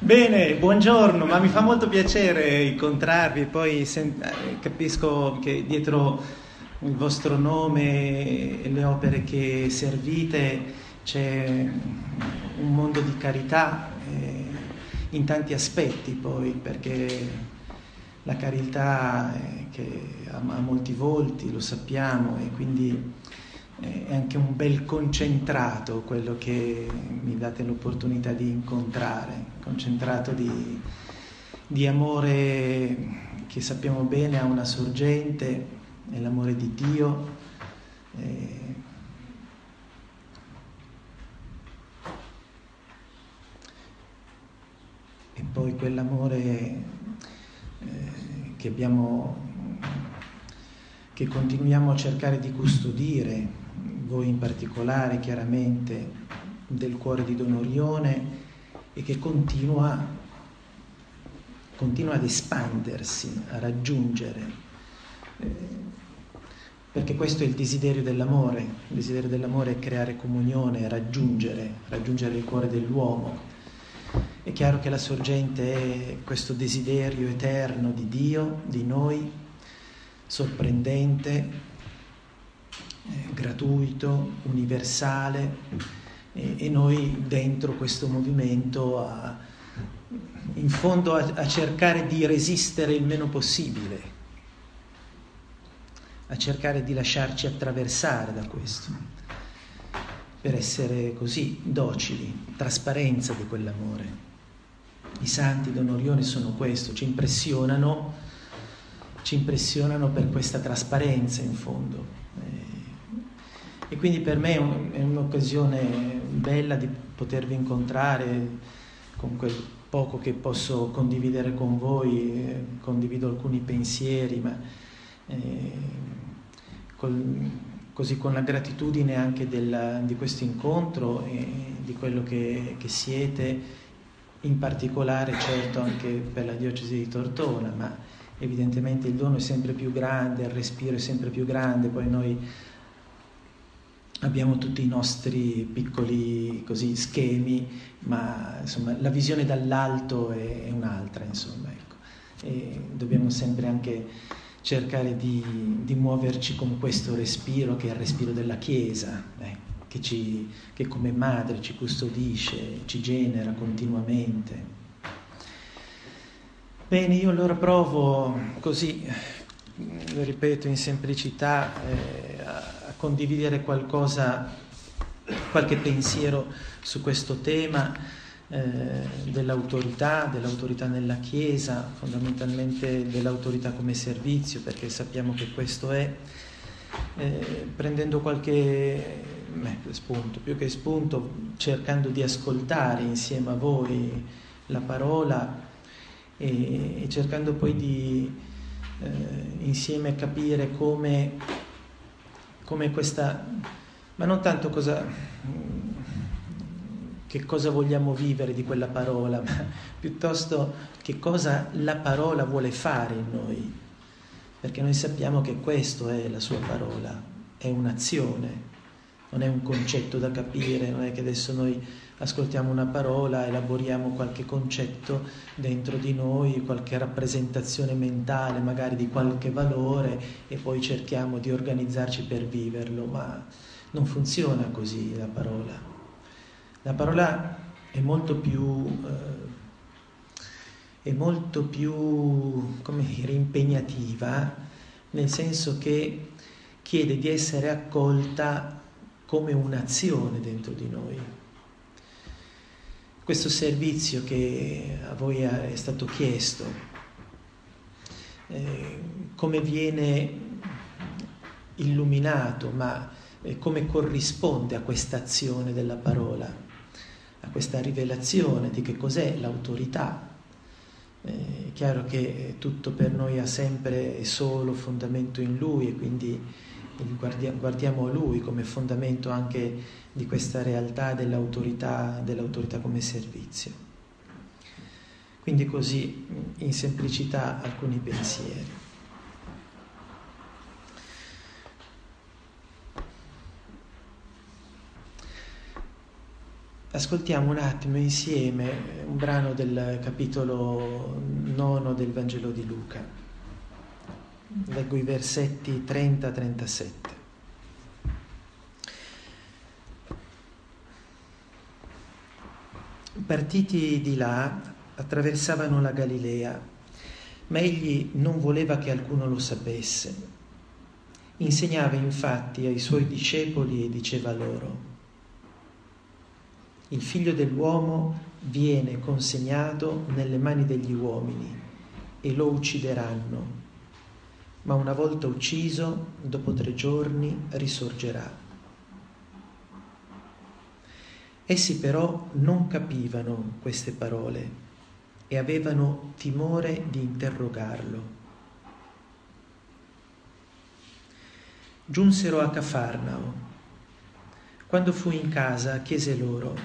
Bene, buongiorno, ma mi fa molto piacere incontrarvi, poi capisco che dietro il vostro nome e le opere che servite c'è un mondo di carità in tanti aspetti poi, perché la carità che ha molti volti, lo sappiamo, e quindi è anche un bel concentrato quello che mi date l'opportunità di incontrare, concentrato di amore che sappiamo bene ha una sorgente, è l'amore di Dio. E poi quell'amore che continuiamo a cercare di custodire, voi in particolare chiaramente, del cuore di Don Orione, e che continua ad espandersi, a raggiungere, perché questo è il desiderio dell'amore. Il desiderio dell'amore è creare comunione, raggiungere il cuore dell'uomo. È chiaro che la sorgente è questo desiderio eterno di Dio, di noi, sorprendente, gratuito, universale, e noi dentro questo movimento in fondo a cercare di resistere il meno possibile, a cercare di lasciarci attraversare da questo, per essere così docili, trasparenza di quell'amore. I santi Don Orione sono questo, ci impressionano per questa trasparenza in fondo. E quindi per me è un'occasione bella di potervi incontrare con quel poco che posso condividere con voi. Condivido alcuni pensieri, ma così con la gratitudine anche di questo incontro e di quello che siete, in particolare certo anche per la diocesi di Tortona, ma evidentemente il dono è sempre più grande, il respiro è sempre più grande, poi noi abbiamo tutti i nostri piccoli così schemi, ma insomma la visione dall'alto è un'altra, insomma, ecco. E dobbiamo sempre anche cercare di muoverci con questo respiro, che è il respiro della Chiesa, che come madre ci custodisce, ci genera continuamente. Bene, io allora provo così, lo ripeto in semplicità, a condividere qualche pensiero su questo tema dell'autorità nella Chiesa, fondamentalmente dell'autorità come servizio, perché sappiamo che questo è, prendendo qualche spunto, più che spunto, cercando di ascoltare insieme a voi la parola e cercando poi di insieme capire come questa, ma non tanto che cosa vogliamo vivere di quella parola, ma piuttosto che cosa la parola vuole fare in noi, perché noi sappiamo che questo è la sua parola, è un'azione, non è un concetto da capire, non è che adesso noi ascoltiamo una parola, elaboriamo qualche concetto dentro di noi, qualche rappresentazione mentale magari di qualche valore e poi cerchiamo di organizzarci per viverlo, ma non funziona così la parola. La parola è molto più come dire, impegnativa, nel senso che chiede di essere accolta come un'azione dentro di noi. Questo servizio che a voi è stato chiesto, come viene illuminato, ma come corrisponde a questa azione della parola, a questa rivelazione di che cos'è l'autorità. È chiaro che tutto per noi ha sempre e solo fondamento in Lui, e quindi guardiamo Lui come fondamento anche di questa realtà dell'autorità come servizio. Quindi così, in semplicità, alcuni pensieri. Ascoltiamo un attimo insieme un brano del capitolo 9 del Vangelo di Luca. Leggo i versetti 30-37. Partiti di là, attraversavano la Galilea, ma egli non voleva che alcuno lo sapesse. Insegnava infatti ai suoi discepoli e diceva loro: il figlio dell'uomo viene consegnato nelle mani degli uomini e lo uccideranno, ma una volta ucciso, dopo 3 giorni risorgerà. Essi però non capivano queste parole e avevano timore di interrogarlo. Giunsero a Cafarnao. Quando fu in casa, chiese loro: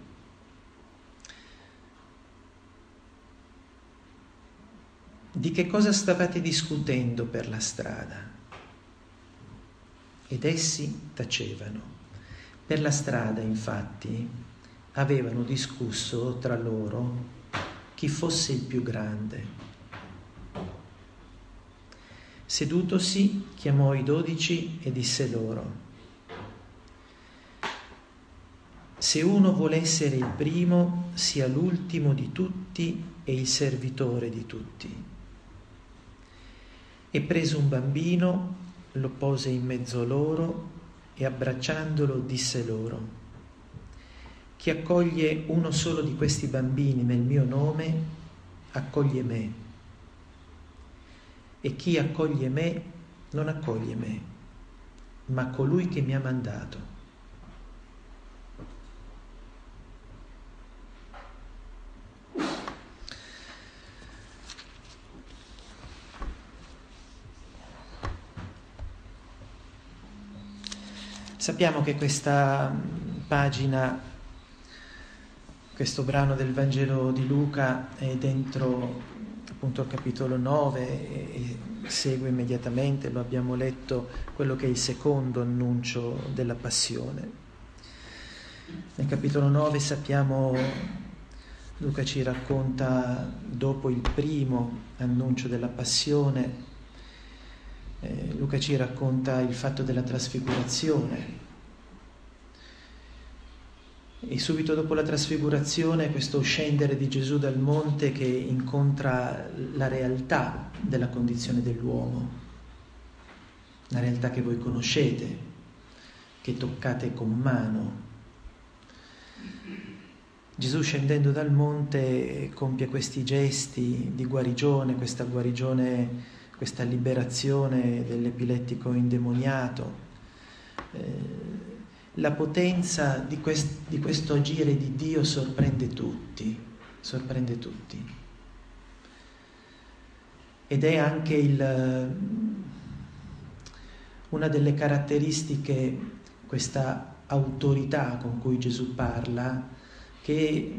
di che cosa stavate discutendo per la strada? Ed essi tacevano. Per la strada, infatti, avevano discusso tra loro chi fosse il più grande. Sedutosi, chiamò i 12 e disse loro: se uno vuole essere il primo, sia l'ultimo di tutti e il servitore di tutti. E prese un bambino, lo pose in mezzo loro e abbracciandolo disse loro: chi accoglie uno solo di questi bambini nel mio nome, accoglie me. E chi accoglie me, non accoglie me, ma colui che mi ha mandato. Sappiamo che questa pagina, questo brano del Vangelo di Luca è dentro appunto al capitolo 9 e segue immediatamente, lo abbiamo letto, quello che è il secondo annuncio della passione. Nel capitolo 9 sappiamo, Luca ci racconta dopo il primo annuncio della passione, Luca ci racconta il fatto della trasfigurazione e subito dopo la trasfigurazione questo scendere di Gesù dal monte che incontra la realtà della condizione dell'uomo, la realtà che voi conoscete, che toccate con mano. Gesù scendendo dal monte compie questi gesti di guarigione, questa guarigione, questa liberazione dell'epilettico indemoniato, la potenza di questo agire di Dio sorprende tutti. Ed è anche una delle caratteristiche, questa autorità con cui Gesù parla, che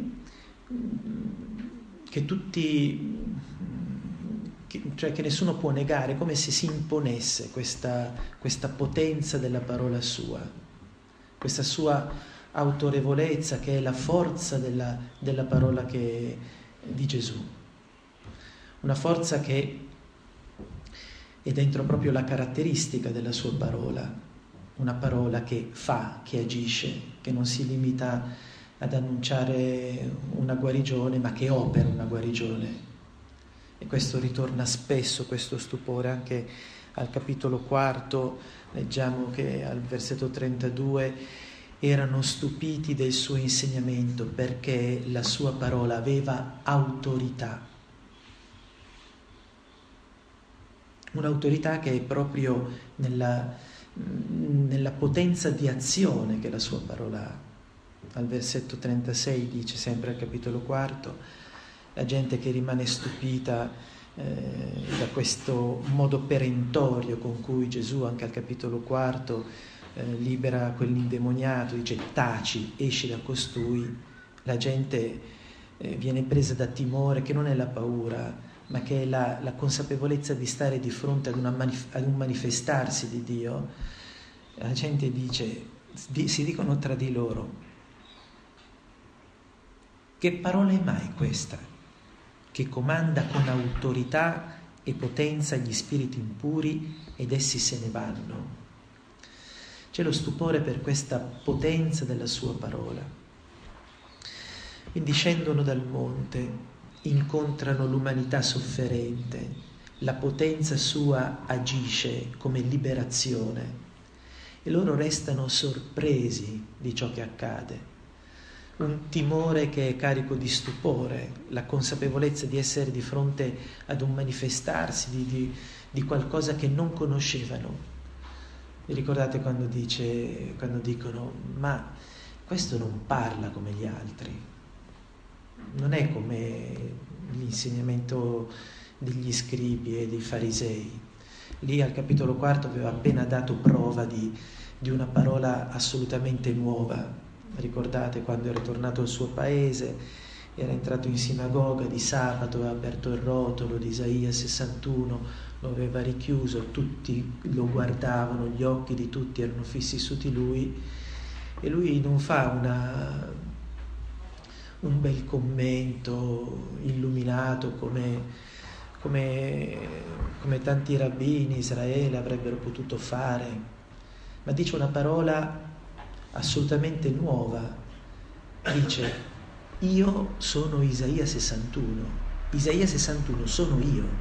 tutti... cioè che nessuno può negare, come se si imponesse questa potenza della parola sua, questa sua autorevolezza che è la forza della parola di Gesù, una forza che è dentro proprio la caratteristica della sua parola, una parola che fa, che agisce, che non si limita ad annunciare una guarigione, ma che opera una guarigione. E questo ritorna spesso, questo stupore, anche al capitolo 4, leggiamo che al versetto 32 erano stupiti del suo insegnamento perché la sua parola aveva autorità. Un'autorità che è proprio nella potenza di azione che la sua parola ha. Al versetto 36 dice, sempre al capitolo 4, la gente che rimane stupita da questo modo perentorio con cui Gesù, anche al capitolo 4, libera quell'indemoniato, dice taci, esci da costui. La gente viene presa da timore, che non è la paura, ma che è la consapevolezza di stare di fronte ad un manifestarsi di Dio. La gente dice, si dicono tra di loro: Che parola è mai questa, che comanda con autorità e potenza gli spiriti impuri ed essi se ne vanno? C'è lo stupore per questa potenza della sua parola. Quindi scendono dal monte, incontrano l'umanità sofferente, la potenza sua agisce come liberazione e loro restano sorpresi di ciò che accade. Un timore che è carico di stupore, la consapevolezza di essere di fronte ad un manifestarsi di qualcosa che non conoscevano. Vi ricordate quando dicono, ma questo non parla come gli altri, non è come l'insegnamento degli scribi e dei farisei. Lì al capitolo 4 aveva appena dato prova di una parola assolutamente nuova. Ricordate quando era tornato al suo paese, era entrato in sinagoga di sabato, aveva aperto il rotolo di Isaia 61, lo aveva richiuso, tutti lo guardavano, gli occhi di tutti erano fissi su di lui e lui non fa un bel commento illuminato come tanti rabbini in Israele avrebbero potuto fare, ma dice una parola assolutamente nuova. Dice: io sono Isaia 61. Isaia 61 sono io.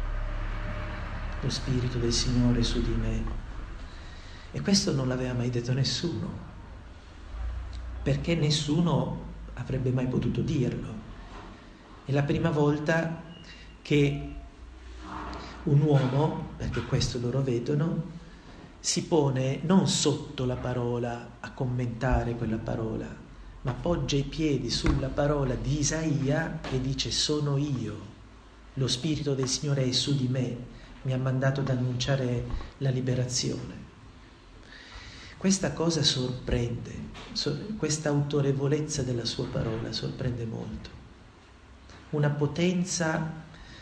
Lo Spirito del Signore è su di me. E questo non l'aveva mai detto nessuno, perché nessuno avrebbe mai potuto dirlo. È la prima volta che un uomo, perché questo loro vedono, si pone non sotto la parola a commentare quella parola, ma poggia i piedi sulla parola di Isaia e dice: sono io, lo Spirito del Signore è su di me, mi ha mandato ad annunciare la liberazione. Questa cosa sorprende, questa autorevolezza della sua parola sorprende molto. Una potenza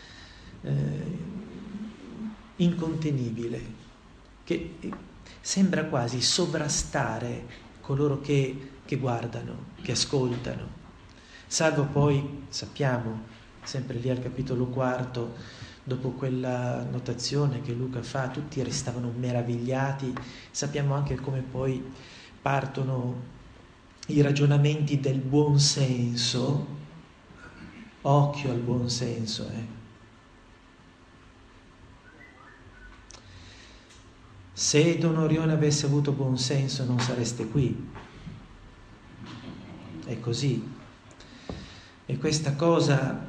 incontenibile che sembra quasi sovrastare coloro che guardano, che ascoltano. Salvo poi, sappiamo, sempre lì al capitolo 4, dopo quella notazione che Luca fa, tutti restavano meravigliati. Sappiamo anche come poi partono i ragionamenti del buon senso. Occhio al buon senso, Se Don Orione avesse avuto buon senso non sareste qui. È così. E questa cosa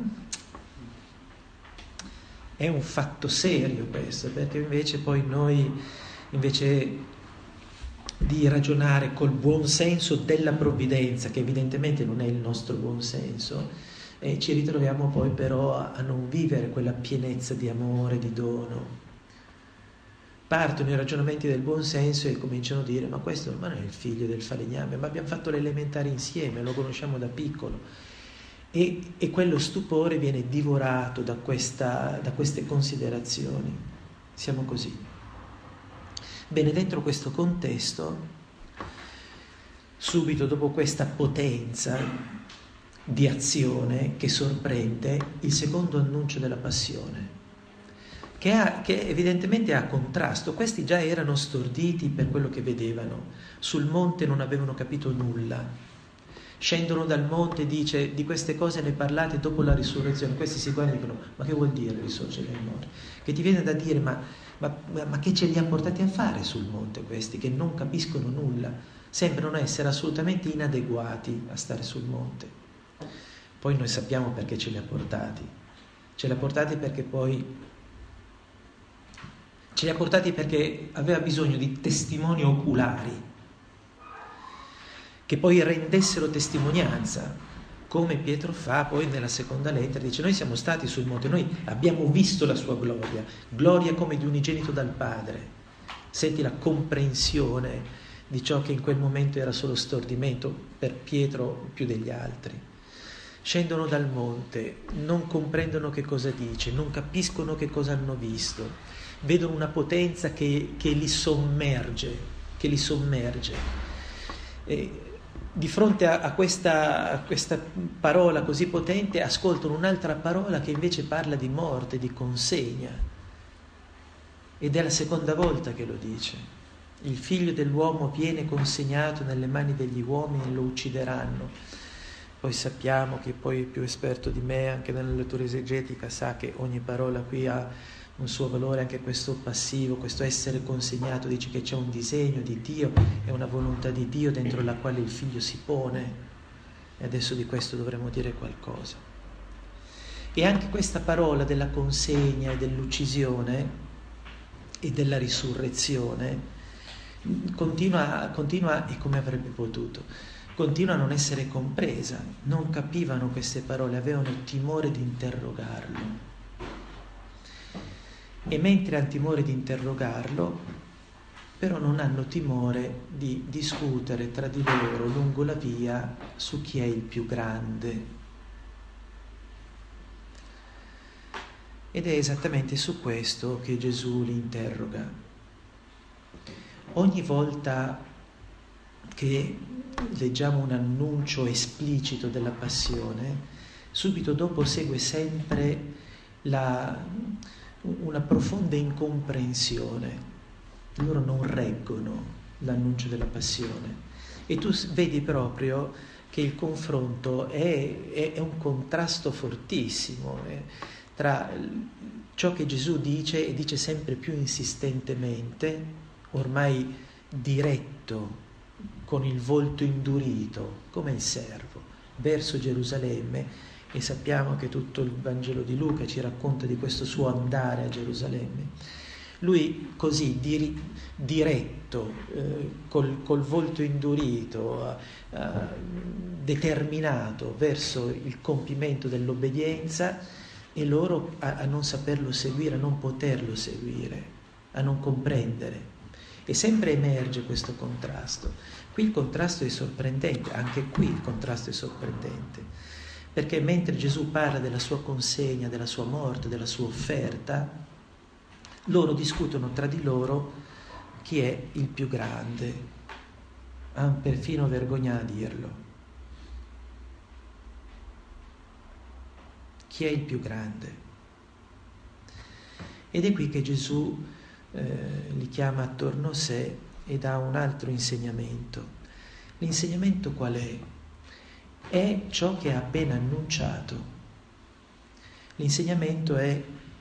è un fatto serio, questo, perché invece poi noi, invece di ragionare col buon senso della provvidenza, che evidentemente non è il nostro buon senso, ci ritroviamo poi però a non vivere quella pienezza di amore, di dono. Partono i ragionamenti del buon senso e cominciano a dire: ma questo non è il figlio del falegname, ma abbiamo fatto l'elementare insieme, lo conosciamo da piccolo. E quello stupore viene divorato da queste considerazioni. Siamo così. Bene, dentro questo contesto, subito dopo questa potenza di azione che sorprende, il secondo annuncio della passione, che evidentemente ha contrasto. Questi già erano storditi per quello che vedevano, sul monte non avevano capito nulla. Scendono dal monte, dice: di queste cose ne parlate dopo la risurrezione. Questi si guardano e dicono: ma che vuol dire risorgere dai morti? Che ti viene da dire: ma che ce li ha portati a fare sul monte questi, che non capiscono nulla, sembrano essere assolutamente inadeguati a stare sul monte. Poi noi sappiamo perché ce li ha portati. Ce li ha portati perché aveva bisogno di testimoni oculari che poi rendessero testimonianza, come Pietro fa poi nella seconda lettera. Dice: noi siamo stati sul monte, noi abbiamo visto la sua gloria come di unigenito dal Padre. Senti la comprensione di ciò che in quel momento era solo stordimento per Pietro più degli altri. Scendono dal monte, non comprendono che cosa dice, non capiscono che cosa hanno visto, vedono una potenza che li sommerge, di fronte a questa parola così potente, ascoltano un'altra parola che invece parla di morte, di consegna. Ed è la seconda volta che lo dice. Il figlio dell'uomo viene consegnato nelle mani degli uomini e lo uccideranno. Poi sappiamo che poi il più esperto di me, anche nella lettura esegetica, sa che ogni parola qui ha un suo valore, anche questo passivo, questo essere consegnato, dice che c'è un disegno di Dio, è una volontà di Dio dentro la quale il figlio si pone, e adesso di questo dovremo dire qualcosa. E anche questa parola della consegna e dell'uccisione e della risurrezione continua, e come avrebbe potuto, continua a non essere compresa. Non capivano queste parole, avevano timore di interrogarlo. E mentre hanno timore di interrogarlo, però non hanno timore di discutere tra di loro lungo la via su chi è il più grande. Ed è esattamente su questo che Gesù li interroga. Ogni volta che leggiamo un annuncio esplicito della passione, subito dopo segue sempre una profonda incomprensione. Loro non reggono l'annuncio della passione, e tu vedi proprio che il confronto è un contrasto fortissimo tra ciò che Gesù dice, e dice sempre più insistentemente, ormai diretto, con il volto indurito come il servo verso Gerusalemme. E sappiamo che tutto il Vangelo di Luca ci racconta di questo suo andare a Gerusalemme. Lui così diretto, col volto indurito, determinato verso il compimento dell'obbedienza, e loro a non saperlo seguire, a non poterlo seguire, a non comprendere. E sempre emerge questo contrasto. Qui il contrasto è sorprendente, anche qui il contrasto è sorprendente. Perché mentre Gesù parla della sua consegna, della sua morte, della sua offerta, loro discutono tra di loro chi è il più grande. Han perfino vergogna a dirlo. Chi è il più grande? Ed è qui che Gesù li chiama attorno a sé e dà un altro insegnamento. L'insegnamento qual è? È ciò che ha appena annunciato. L'insegnamento è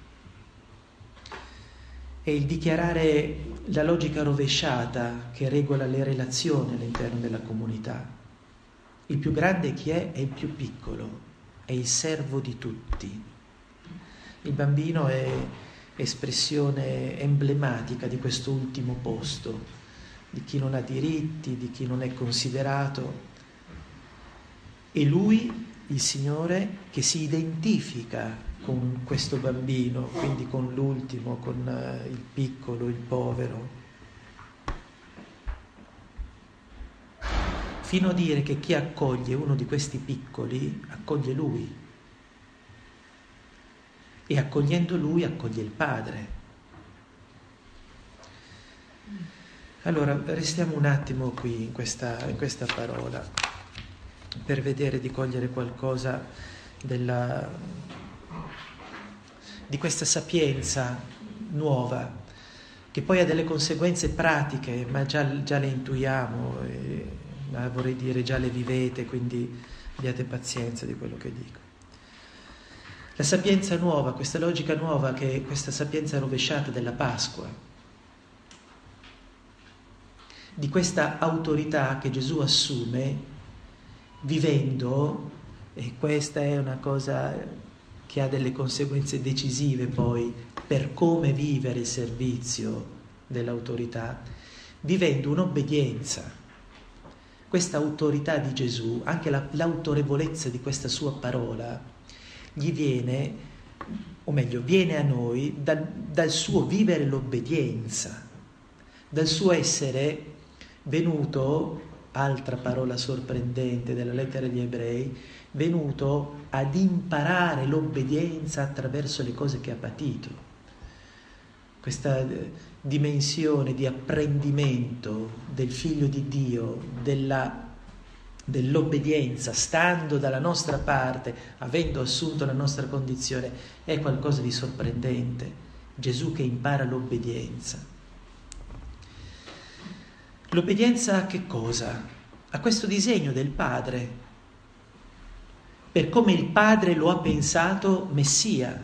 il dichiarare la logica rovesciata che regola le relazioni all'interno della comunità. Il più grande chi è? È il più piccolo, è il servo di tutti. Il bambino è espressione emblematica di questo ultimo posto, di chi non ha diritti, di chi non è considerato. E lui, il Signore, che si identifica con questo bambino, quindi con l'ultimo, con il piccolo, il povero, fino a dire che chi accoglie uno di questi piccoli accoglie lui, e accogliendo lui accoglie il Padre. Allora restiamo un attimo qui in questa parola, per vedere di cogliere qualcosa di questa sapienza nuova, che poi ha delle conseguenze pratiche, ma già le intuiamo, ma vorrei dire già le vivete, quindi abbiate pazienza di quello che dico. La sapienza nuova, questa logica nuova, che è questa sapienza rovesciata della Pasqua, di questa autorità che Gesù assume vivendo, e questa è una cosa che ha delle conseguenze decisive poi per come vivere il servizio dell'autorità, vivendo un'obbedienza. Questa autorità di Gesù, anche l'autorevolezza di questa sua parola, gli viene, o meglio, viene a noi dal suo vivere l'obbedienza, dal suo essere venuto, altra parola sorprendente della lettera agli Ebrei, venuto ad imparare l'obbedienza attraverso le cose che ha patito. Questa dimensione di apprendimento del Figlio di Dio, della dell'obbedienza, stando dalla nostra parte, avendo assunto la nostra condizione, è qualcosa di sorprendente. Gesù che impara l'obbedienza. L'obbedienza a che cosa? A questo disegno del Padre, per come il Padre lo ha pensato Messia,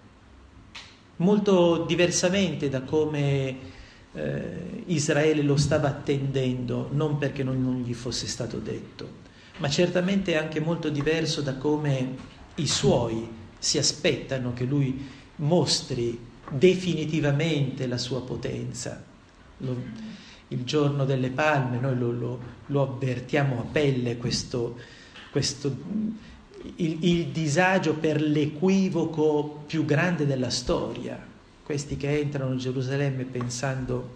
molto diversamente da come Israele lo stava attendendo, non perché non gli fosse stato detto, ma certamente anche molto diverso da come i suoi si aspettano che lui mostri definitivamente la sua potenza. Il giorno delle Palme noi lo avvertiamo a pelle il disagio per l'equivoco più grande della storia. Questi che entrano a Gerusalemme pensando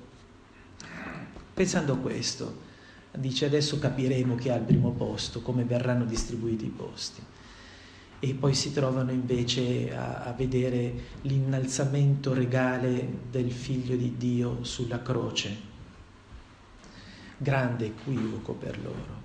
questo, dice adesso capiremo chi ha il primo posto, come verranno distribuiti i posti. E poi si trovano invece a vedere l'innalzamento regale del Figlio di Dio sulla croce. Grande equivoco per loro.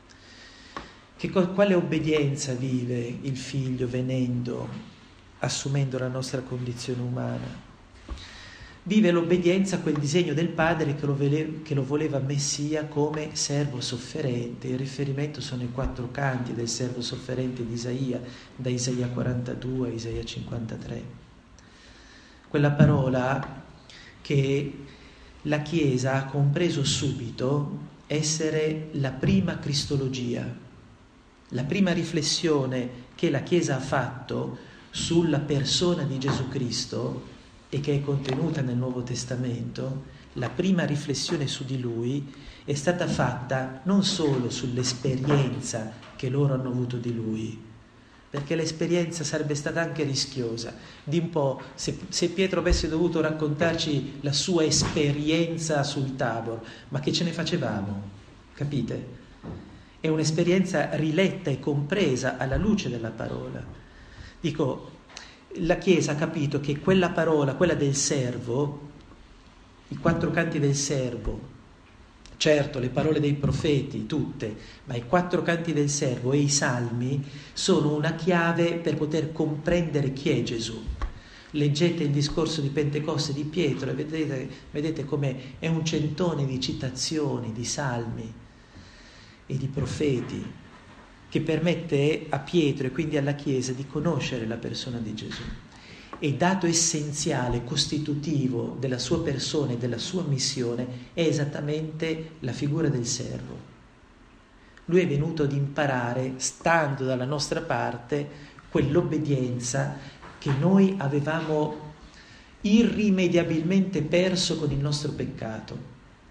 Quale obbedienza vive il Figlio venendo, assumendo la nostra condizione umana? Vive l'obbedienza a quel disegno del Padre che lo voleva Messia come servo sofferente. Il riferimento sono i 4 canti del servo sofferente di Isaia, da Isaia 42 a Isaia 53. Quella parola che la Chiesa ha compreso subito essere la prima cristologia, la prima riflessione che la Chiesa ha fatto sulla persona di Gesù Cristo e che è contenuta nel Nuovo Testamento. La prima riflessione su di Lui è stata fatta non solo sull'esperienza che loro hanno avuto di Lui, perché l'esperienza sarebbe stata anche rischiosa. Di un po', se Pietro avesse dovuto raccontarci la sua esperienza sul Tabor, ma che ce ne facevamo? Capite? È un'esperienza riletta e compresa alla luce della parola. Dico, la Chiesa ha capito che quella parola, quella del servo, i 4 canti del servo, certo le parole dei profeti, tutte, ma i 4 canti del servo e i salmi sono una chiave per poter comprendere chi è Gesù. Leggete il discorso di Pentecoste di Pietro e vedete come è un centone di citazioni, di salmi e di profeti, che permette a Pietro e quindi alla Chiesa di conoscere la persona di Gesù. E dato essenziale, costitutivo della sua persona e della sua missione è esattamente la figura del servo. Lui è venuto ad imparare, stando dalla nostra parte, quell'obbedienza che noi avevamo irrimediabilmente perso con il nostro peccato.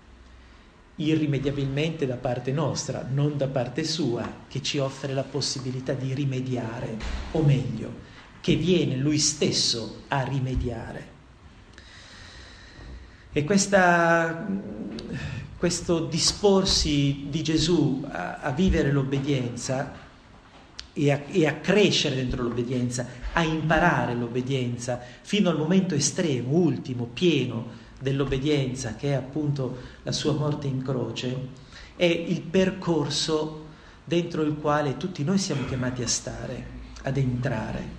Irrimediabilmente da parte nostra, non da parte sua, che ci offre la possibilità di rimediare, o meglio, che viene lui stesso a rimediare. E questo disporsi di Gesù a vivere l'obbedienza e a crescere dentro l'obbedienza, a imparare l'obbedienza fino al momento estremo, ultimo, pieno dell'obbedienza, che è appunto la sua morte in croce, è il percorso dentro il quale tutti noi siamo chiamati a stare, ad entrare.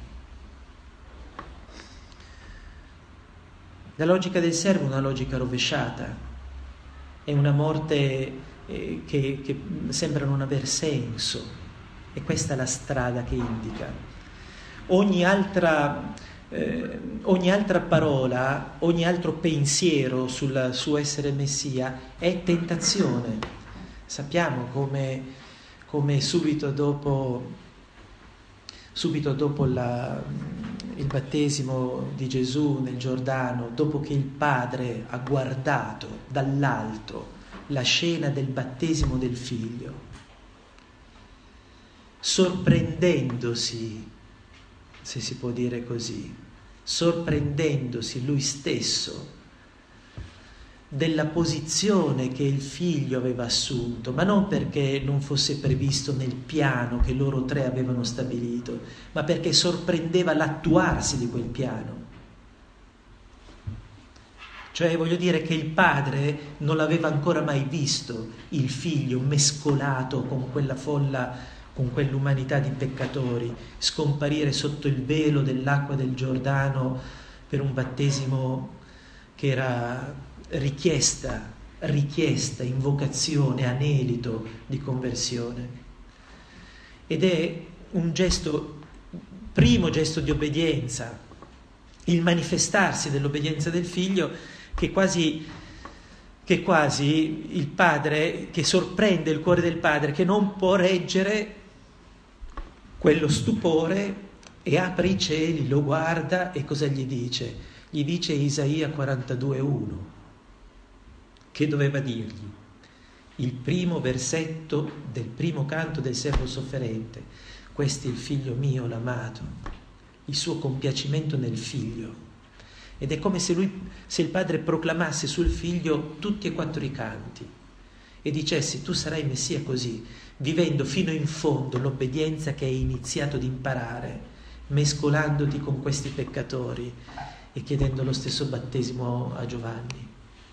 La logica del servo è una logica rovesciata, è una morte che sembra non aver senso, e questa è la strada che indica. Ogni altra parola, ogni altro pensiero sul suo essere Messia è tentazione. Sappiamo come subito dopo il battesimo di Gesù nel Giordano, dopo che il Padre ha guardato dall'alto la scena del battesimo del Figlio, sorprendendosi, se si può dire così, sorprendendosi lui stesso della posizione che il Figlio aveva assunto, ma non perché non fosse previsto nel piano che loro 3 avevano stabilito, ma perché sorprendeva l'attuarsi di quel piano. Cioè, voglio dire che il padre non l'aveva ancora mai visto il figlio mescolato con quella folla, con quell'umanità di peccatori, scomparire sotto il velo dell'acqua del Giordano per un battesimo che era richiesta, invocazione, anelito di conversione. Ed è un gesto, primo gesto di obbedienza, il manifestarsi dell'obbedienza del figlio, che quasi il padre, che sorprende il cuore del padre, che non può reggere quello stupore, e apre i cieli, lo guarda e cosa gli dice? Gli dice Isaia 42,1, che doveva dirgli il primo versetto del primo canto del servo sofferente: questo è il figlio mio l'amato, il suo compiacimento nel figlio. Ed è come se il padre proclamasse sul figlio tutti e 4 i canti e dicesse: tu sarai Messia così, vivendo fino in fondo l'obbedienza che hai iniziato ad imparare, mescolandoti con questi peccatori e chiedendo lo stesso battesimo a Giovanni.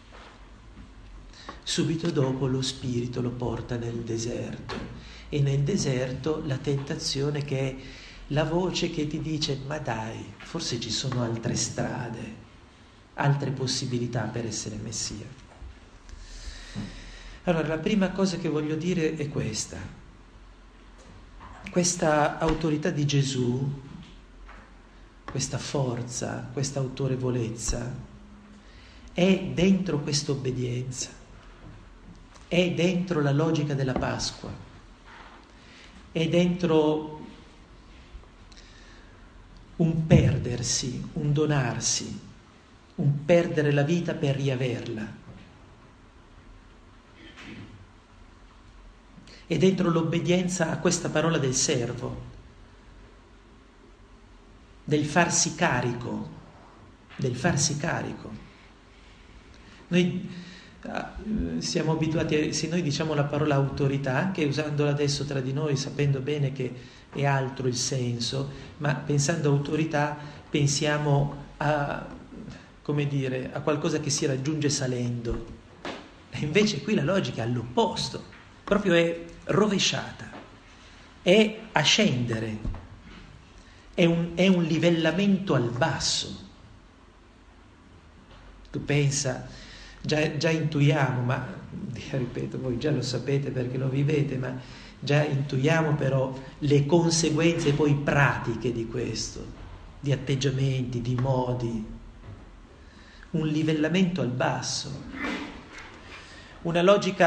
Subito dopo lo Spirito lo porta nel deserto, e nel deserto la tentazione, che è la voce che ti dice: ma dai, forse ci sono altre strade, altre possibilità per essere Messia. Allora, la prima cosa che voglio dire è questa autorità di Gesù, questa forza, questa autorevolezza è dentro questa obbedienza, è dentro la logica della Pasqua, è dentro un perdersi, un donarsi, un perdere la vita per riaverla. È dentro l'obbedienza a questa parola del servo, del farsi carico, Noi siamo abituati, se noi diciamo la parola autorità, anche usandola adesso tra di noi, sapendo bene che è altro il senso, ma pensando autorità pensiamo a, come dire, a qualcosa che si raggiunge salendo. E invece qui la logica è all'opposto, proprio è rovesciata, è a scendere, è un livellamento al basso. Tu pensa, già intuiamo, ma ripeto, voi già lo sapete perché lo vivete, ma già intuiamo però le conseguenze poi pratiche di questo, di atteggiamenti, di modi. Un livellamento al basso, la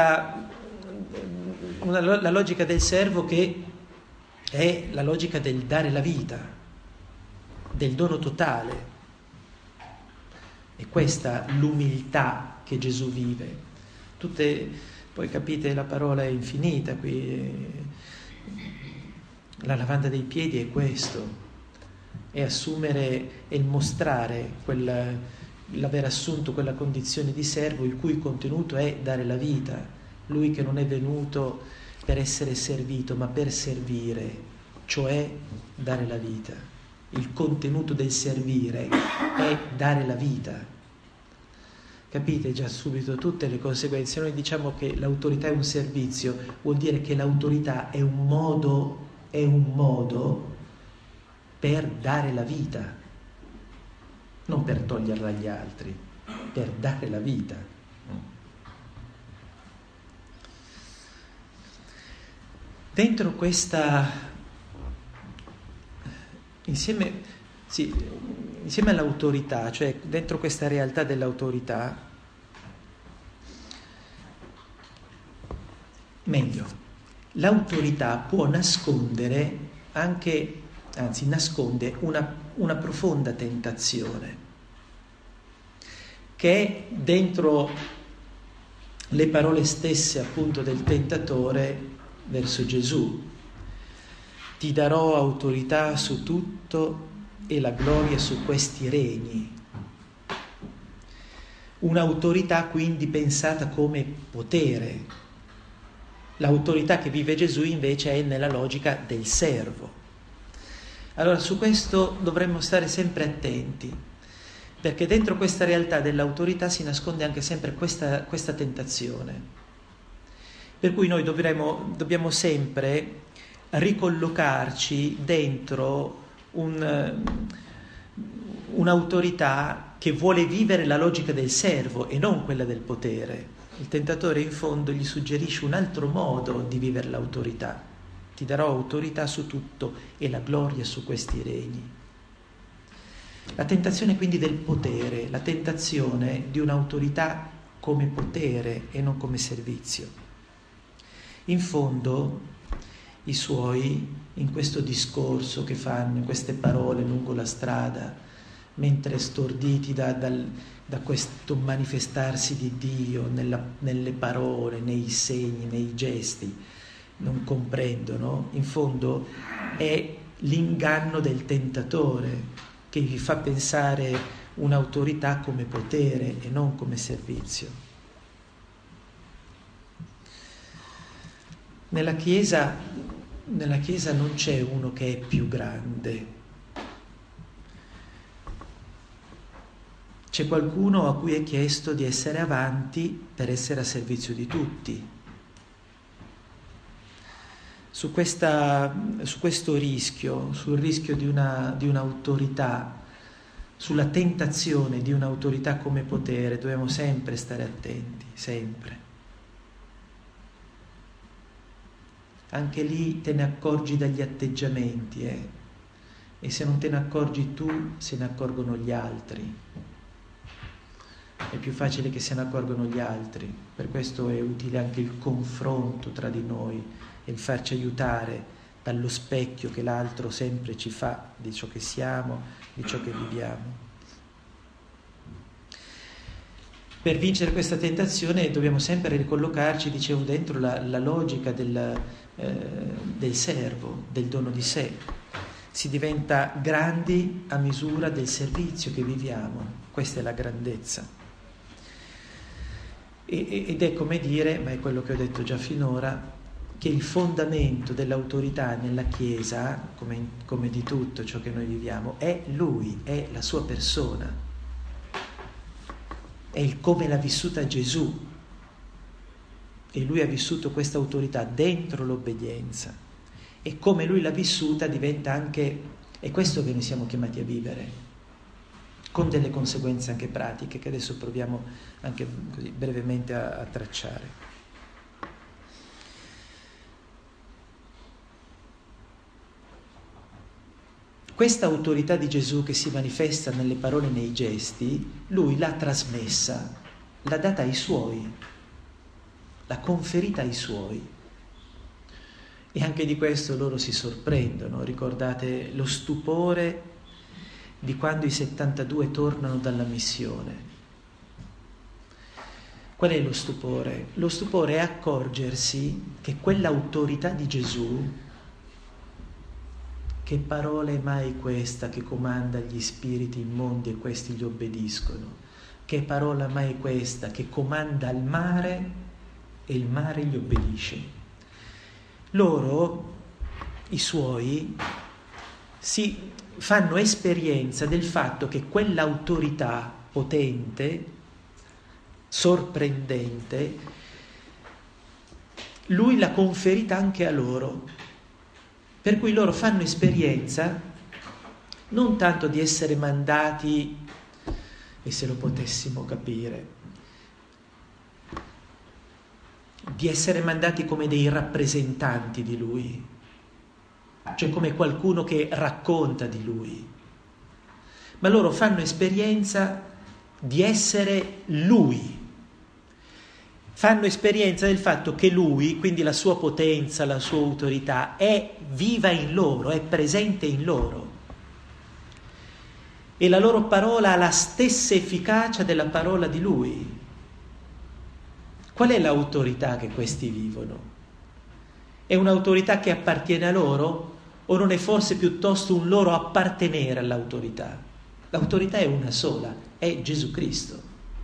logica del servo, che è la logica del dare la vita, del dono totale. E questa l'umiltà che Gesù vive. Poi capite, la parola è infinita qui. La lavanda dei piedi è questo, è assumere e mostrare l'aver assunto quella condizione di servo, il cui contenuto è dare la vita. Lui che non è venuto per essere servito, ma per servire, cioè dare la vita. Il contenuto del servire è dare la vita. Capite già subito tutte le conseguenze. Noi diciamo che l'autorità è un servizio, vuol dire che l'autorità è un modo per dare la vita, non per toglierla agli altri, per dare la vita. Dentro questa, insieme all'autorità, cioè dentro questa realtà dell'autorità, meglio, l'autorità può nascondere anche, anzi nasconde una profonda tentazione, che è dentro le parole stesse appunto del tentatore verso Gesù: ti darò autorità su tutto e la gloria su questi regni. Un'autorità quindi pensata come potere. L'autorità che vive Gesù invece è nella logica del servo. Allora su questo dovremmo stare sempre attenti, perché dentro questa realtà dell'autorità si nasconde anche sempre questa tentazione. Per cui noi dobbiamo sempre ricollocarci dentro un'autorità che vuole vivere la logica del servo e non quella del potere. Il tentatore in fondo gli suggerisce un altro modo di vivere l'autorità. Ti darò autorità su tutto e la gloria su questi regni. La tentazione quindi del potere, la tentazione di un'autorità come potere e non come servizio. In fondo i suoi, in questo discorso che fanno, in queste parole lungo la strada, mentre storditi da questo manifestarsi di Dio nelle parole, nei segni, nei gesti, non comprendono, in fondo è l'inganno del tentatore che vi fa pensare un'autorità come potere e non come servizio. Nella Chiesa non c'è uno che è più grande. C'è qualcuno a cui è chiesto di essere avanti per essere a servizio di tutti. Su questo rischio, sul rischio di un'autorità, sulla tentazione di un'autorità come potere, dobbiamo sempre stare attenti, sempre. Anche lì te ne accorgi dagli atteggiamenti, e se non te ne accorgi tu, se ne accorgono gli altri. È più facile che se ne accorgono gli altri, per questo è utile anche il confronto tra di noi e il farci aiutare dallo specchio che l'altro sempre ci fa di ciò che siamo, di ciò che viviamo. Per vincere questa tentazione dobbiamo sempre ricollocarci, dicevo, dentro la logica del servo, del dono di sé. Si diventa grandi a misura del servizio che viviamo, questa è la grandezza. Ed è come dire, ma è quello che ho detto già finora, che il fondamento dell'autorità nella Chiesa, come di tutto ciò che noi viviamo, è Lui, è la sua persona, è il come l'ha vissuta Gesù. E Lui ha vissuto questa autorità dentro l'obbedienza, e come Lui l'ha vissuta diventa anche, è questo che noi siamo chiamati a vivere, con delle conseguenze anche pratiche che adesso proviamo anche così brevemente a tracciare. Questa autorità di Gesù che si manifesta nelle parole e nei gesti, Lui l'ha trasmessa, l'ha data ai Suoi, l'ha conferita ai Suoi. E anche di questo loro si sorprendono. Ricordate lo stupore di quando i 72 tornano dalla missione. Qual è lo stupore? Lo stupore è accorgersi che quell'autorità di Gesù, che parola è mai questa che comanda gli spiriti immondi e questi gli obbediscono? Che parola mai questa che comanda il mare e il mare gli obbedisce? Loro, i Suoi, si fanno esperienza del fatto che quell'autorità potente, sorprendente, Lui l'ha conferita anche a loro. Per cui loro fanno esperienza non tanto di essere mandati, e se lo potessimo capire, di essere mandati come dei rappresentanti di Lui, cioè come qualcuno che racconta di Lui, ma loro fanno esperienza di essere Lui. Fanno esperienza del fatto che Lui, quindi la sua potenza, la sua autorità, è viva in loro, è presente in loro. E la loro parola ha la stessa efficacia della parola di Lui. Qual è l'autorità che questi vivono? È un'autorità che appartiene a loro? O non è forse piuttosto un loro appartenere all'autorità? L'autorità è una sola, è Gesù Cristo.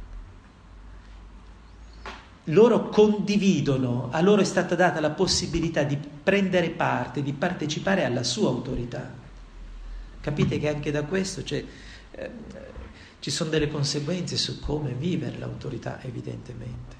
Loro condividono, a loro è stata data la possibilità di prendere parte, di partecipare alla sua autorità. Capite che anche da questo ci sono delle conseguenze su come vivere l'autorità, evidentemente.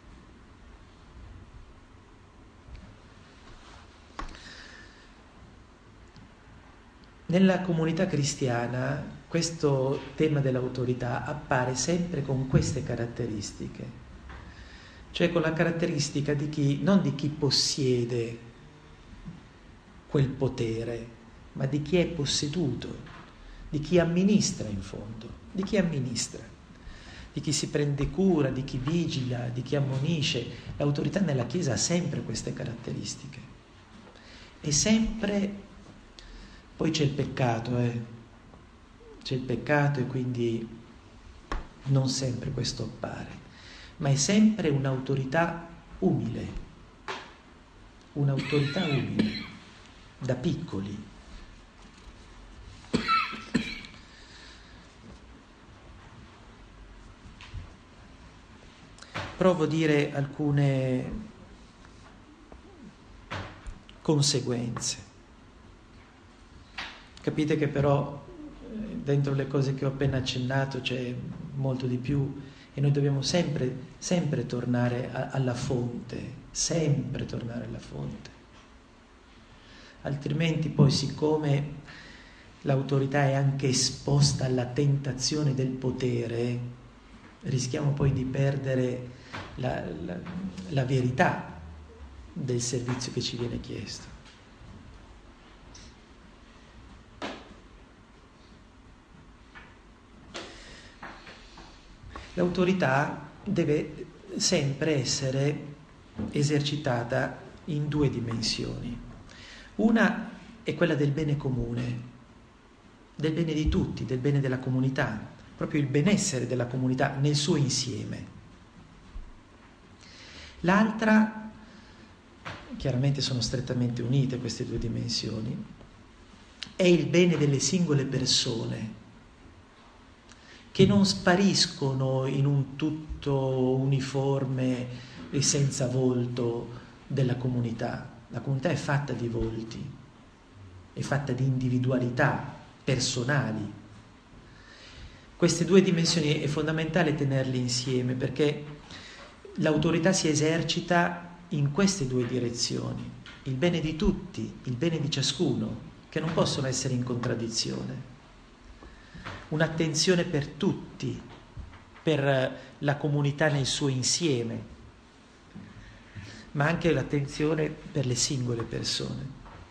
Nella comunità cristiana questo tema dell'autorità appare sempre con queste caratteristiche, cioè con la caratteristica di chi, non di chi possiede quel potere, ma di chi è posseduto, di chi amministra in fondo, di chi amministra, di chi si prende cura, di chi vigila, di chi ammonisce. L'autorità nella Chiesa ha sempre queste caratteristiche. E sempre, poi c'è il peccato, c'è il peccato e quindi non sempre questo appare, ma è sempre un'autorità umile, da piccoli. Provo a dire alcune conseguenze. Capite che però dentro le cose che ho appena accennato c'è molto di più e noi dobbiamo sempre tornare alla fonte, sempre tornare alla fonte. Altrimenti poi, siccome l'autorità è anche esposta alla tentazione del potere, rischiamo poi di perdere la verità del servizio che ci viene chiesto. L'autorità deve sempre essere esercitata in due dimensioni. Una è quella del bene comune, del bene di tutti, del bene della comunità, proprio il benessere della comunità nel suo insieme. L'altra, chiaramente sono strettamente unite queste due dimensioni, è il bene delle singole persone, che non spariscono in un tutto uniforme e senza volto della comunità. La comunità è fatta di volti, è fatta di individualità personali. Queste due dimensioni è fondamentale tenerle insieme, perché l'autorità si esercita in queste due direzioni: il bene di tutti, il bene di ciascuno, che non possono essere in contraddizione. Un'attenzione per tutti, per la comunità nel suo insieme, ma anche l'attenzione per le singole persone.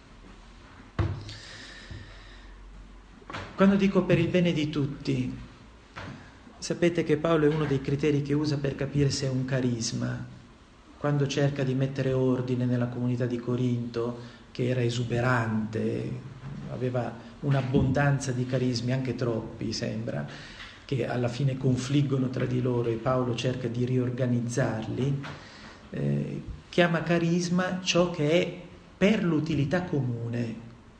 Quando dico per il bene di tutti, sapete che Paolo è uno dei criteri che usa per capire se è un carisma, quando cerca di mettere ordine nella comunità di Corinto, che era esuberante, aveva un'abbondanza di carismi, anche troppi sembra, che alla fine confliggono tra di loro e Paolo cerca di riorganizzarli. Chiama carisma ciò che è per l'utilità comune,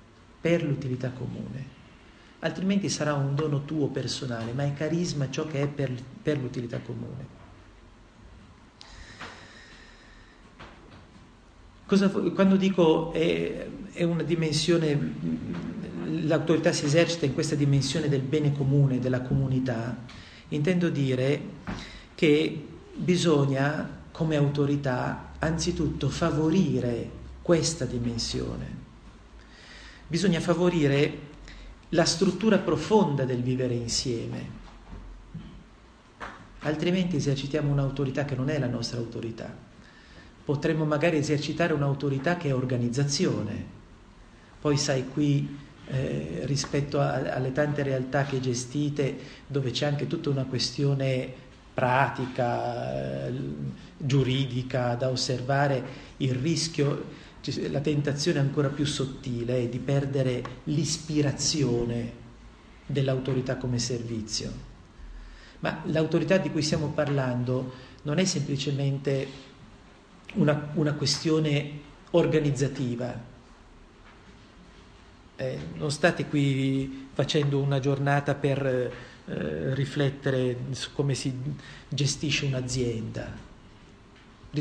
altrimenti sarà un dono tuo personale, ma è carisma ciò che è per l'utilità comune. Quando dico è una dimensione, l'autorità si esercita in questa dimensione del bene comune, della comunità, intendo dire che bisogna, come autorità, anzitutto favorire questa dimensione. Bisogna favorire la struttura profonda del vivere insieme, altrimenti esercitiamo un'autorità che non è la nostra autorità. Potremmo magari esercitare un'autorità che è organizzazione. Poi sai, qui rispetto alle tante realtà che gestite, dove c'è anche tutta una questione pratica, giuridica da osservare, il rischio, la tentazione ancora più sottile è di perdere l'ispirazione dell'autorità come servizio. Ma l'autorità di cui stiamo parlando non è semplicemente una questione organizzativa. Non state qui facendo una giornata per riflettere su come si gestisce un'azienda,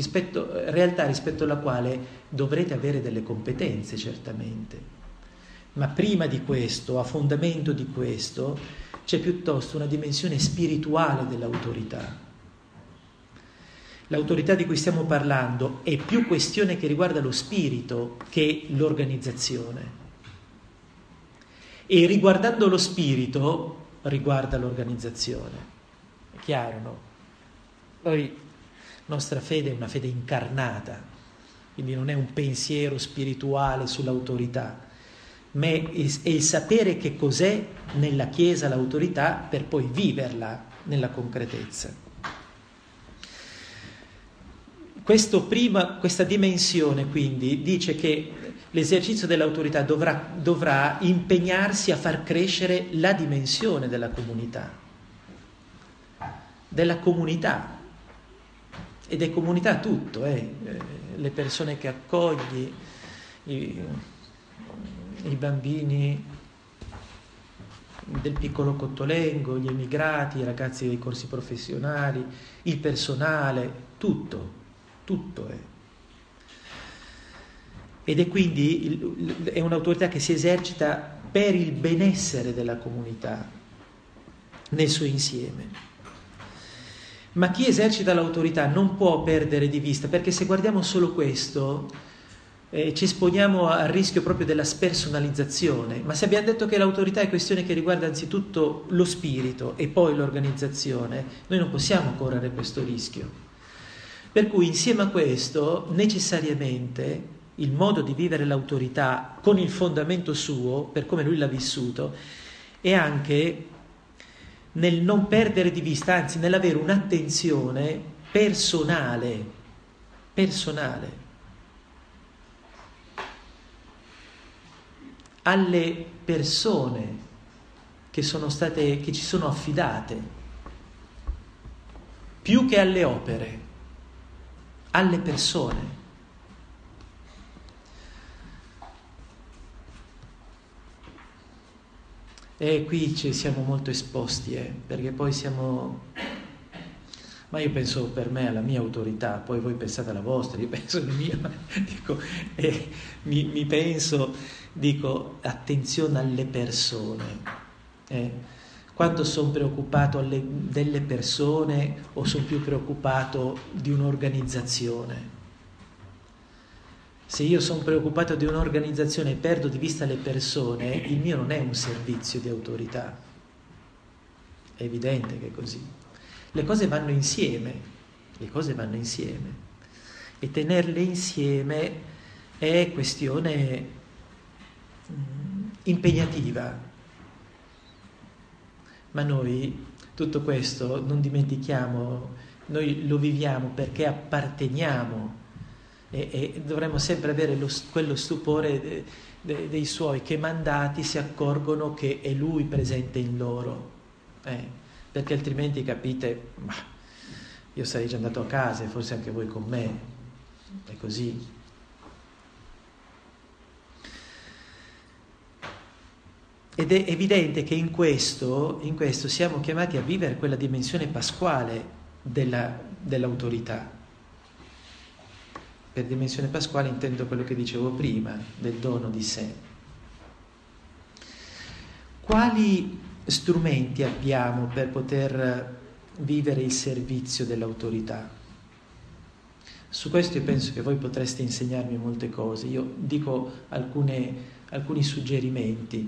realtà rispetto alla quale dovrete avere delle competenze certamente, Ma prima di questo, a fondamento di questo, c'è piuttosto una dimensione spirituale dell'autorità. L'autorità di cui stiamo parlando è più questione che riguarda lo spirito che l'organizzazione. E riguardando lo spirito, riguarda l'organizzazione. È chiaro, no? Poi nostra fede è una fede incarnata, quindi non è un pensiero spirituale sull'autorità, ma è il sapere che cos'è nella Chiesa l'autorità per poi viverla nella concretezza. Questa dimensione quindi dice che l'esercizio dell'autorità dovrà impegnarsi a far crescere la dimensione della comunità. Ed è comunità tutto, le persone che accogli, i bambini del piccolo Cottolengo, gli emigrati, i ragazzi dei corsi professionali, il personale, tutto è. Ed è quindi è un'autorità che si esercita per il benessere della comunità nel suo insieme. Ma chi esercita l'autorità non può perdere di vista, perché se guardiamo solo questo ci esponiamo al rischio proprio della spersonalizzazione. Ma se abbiamo detto che l'autorità è questione che riguarda anzitutto lo spirito e poi l'organizzazione, noi non possiamo correre questo rischio. Per cui insieme a questo necessariamente il modo di vivere l'autorità con il fondamento suo, per come lui l'ha vissuto, è anche nel non perdere di vista, anzi nell'avere un'attenzione personale alle persone che ci sono affidate, più che alle opere, alle persone. E qui ci siamo molto esposti, perché poi ma io penso per me alla mia autorità, poi voi pensate alla vostra, io penso alla mia, dico attenzione alle persone. Quando sono preoccupato delle persone o sono più preoccupato di un'organizzazione? Se io sono preoccupato di un'organizzazione e perdo di vista le persone, il mio non è un servizio di autorità. È evidente che è così. Le cose vanno insieme. E tenerle insieme è questione impegnativa. Ma noi tutto questo non dimentichiamo, noi lo viviamo perché apparteniamo. E dovremmo sempre avere quello stupore dei suoi che mandati si accorgono che è lui presente in loro, perché altrimenti capite, ma io sarei già andato a casa e forse anche voi con me, è così. Ed è evidente che in questo siamo chiamati a vivere quella dimensione pasquale dell'autorità. Per dimensione pasquale intendo quello che dicevo prima, del dono di sé. Quali strumenti abbiamo per poter vivere il servizio dell'autorità? Su questo io penso che voi potreste insegnarmi molte cose. Io dico alcuni suggerimenti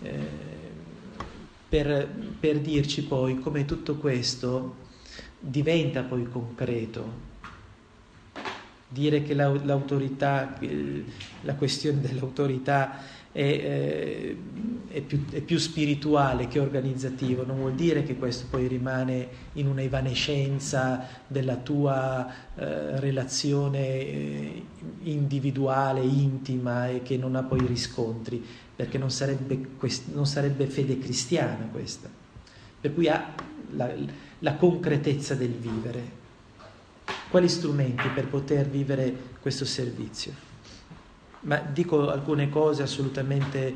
per dirci poi come tutto questo diventa poi concreto. Dire che l'autorità, la questione dell'autorità è più spirituale che organizzativo, non vuol dire che questo poi rimane in una evanescenza della tua relazione individuale, intima e che non ha poi riscontri, perché non sarebbe fede cristiana questa. Per cui ha la concretezza del vivere. Quali strumenti per poter vivere questo servizio? Ma dico alcune cose assolutamente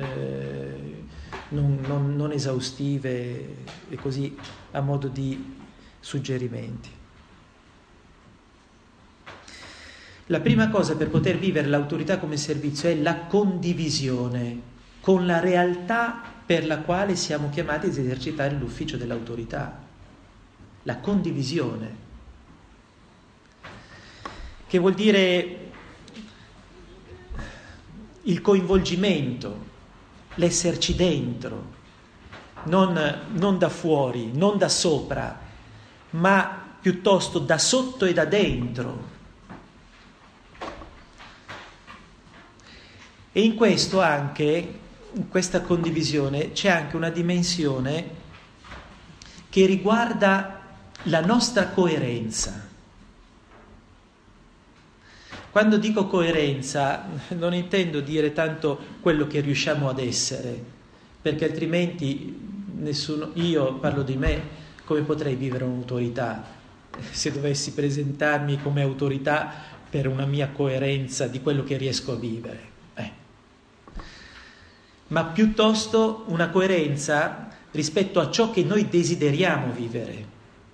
non esaustive e così a modo di suggerimenti. La prima cosa per poter vivere l'autorità come servizio è la condivisione con la realtà per la quale siamo chiamati ad esercitare l'ufficio dell'autorità, la condivisione, che vuol dire il coinvolgimento, l'esserci dentro, non da fuori, non da sopra, ma piuttosto da sotto e da dentro. E in questo anche, in questa condivisione, c'è anche una dimensione che riguarda la nostra coerenza. Quando dico coerenza non intendo dire tanto quello che riusciamo ad essere, perché altrimenti io parlo di me, come potrei vivere un'autorità se dovessi presentarmi come autorità per una mia coerenza di quello che riesco a vivere? Ma piuttosto una coerenza rispetto a ciò che noi desideriamo vivere.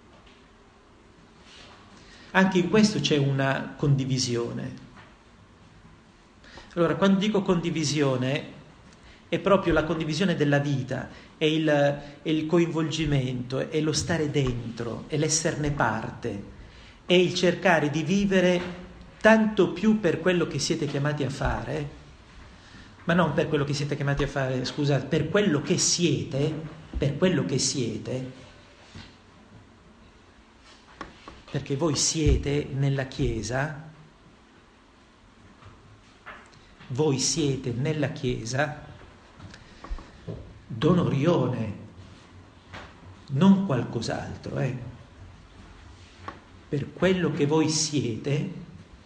Anche in questo c'è una condivisione. Allora, quando dico condivisione, è proprio la condivisione della vita, è il coinvolgimento, è lo stare dentro, è l'esserne parte, è il cercare di vivere tanto più per quello che siete chiamati a fare, ma non per quello che siete chiamati a fare, scusate, per quello che siete, perché voi siete nella Chiesa, Don Orione, non qualcos'altro, per quello che voi siete.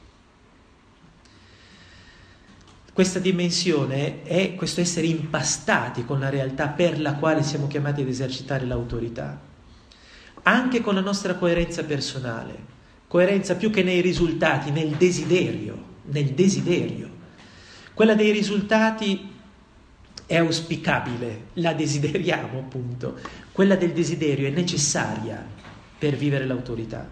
Questa dimensione è questo essere impastati con la realtà per la quale siamo chiamati ad esercitare l'autorità, anche con la nostra coerenza personale, coerenza più che nei risultati, nel desiderio. Quella dei risultati è auspicabile, la desideriamo appunto, quella del desiderio è necessaria per vivere l'autorità.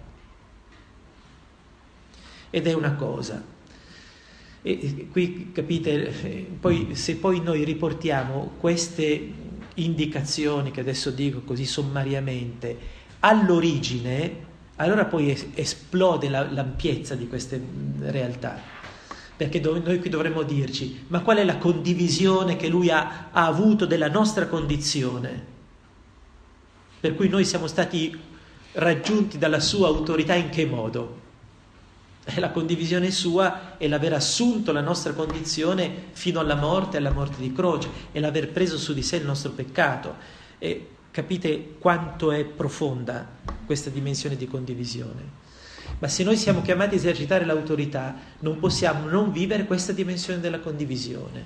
Ed è una cosa. E qui capite, se poi noi riportiamo queste indicazioni che adesso dico così sommariamente all'origine, allora poi esplode l'ampiezza di queste realtà, perché noi qui dovremmo dirci: ma qual è la condivisione che lui ha avuto della nostra condizione, per cui noi siamo stati raggiunti dalla sua autorità? In che modo? La condivisione sua è l'aver assunto la nostra condizione fino alla morte di croce, è l'aver preso su di sé il nostro peccato. E capite quanto è profonda questa dimensione di condivisione. Ma se noi siamo chiamati a esercitare l'autorità, non possiamo non vivere questa dimensione della condivisione.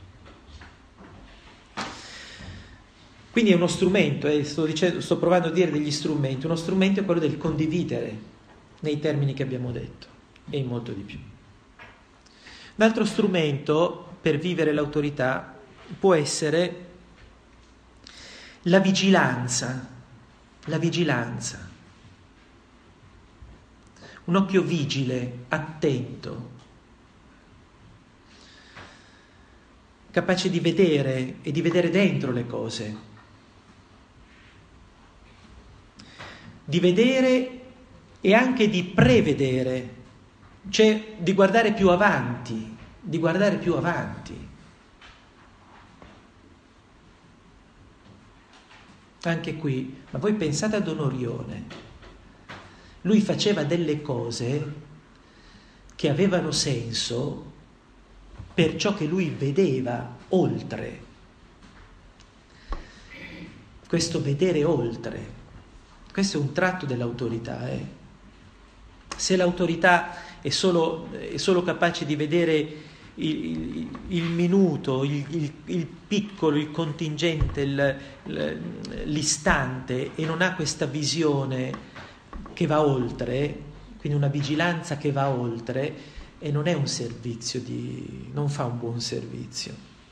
Quindi è uno strumento, sto provando a dire degli strumenti. Uno strumento è quello del condividere, nei termini che abbiamo detto, e in molto di più. Un altro strumento per vivere l'autorità può essere la vigilanza. Un occhio vigile, attento, capace di vedere e di vedere dentro le cose, di vedere e anche di prevedere, cioè di guardare più avanti. Anche qui, ma voi pensate a Don Orione. Lui faceva delle cose che avevano senso per ciò che lui vedeva oltre. Questo vedere oltre, questo è un tratto dell'autorità. Se l'autorità è solo capace di vedere il minuto, il piccolo, il contingente, l'istante, e non ha questa visione che va oltre, quindi una vigilanza che va oltre, e non è un servizio, non fa un buon servizio.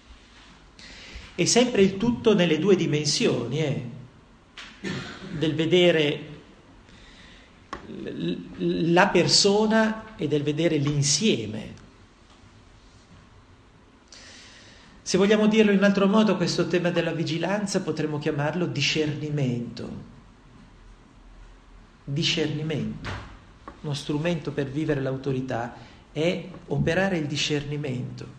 È sempre il tutto nelle due dimensioni, del vedere la persona e del vedere l'insieme. Se vogliamo dirlo in un altro modo, questo tema della vigilanza potremmo chiamarlo discernimento. Discernimento. Uno strumento per vivere l'autorità è operare il discernimento.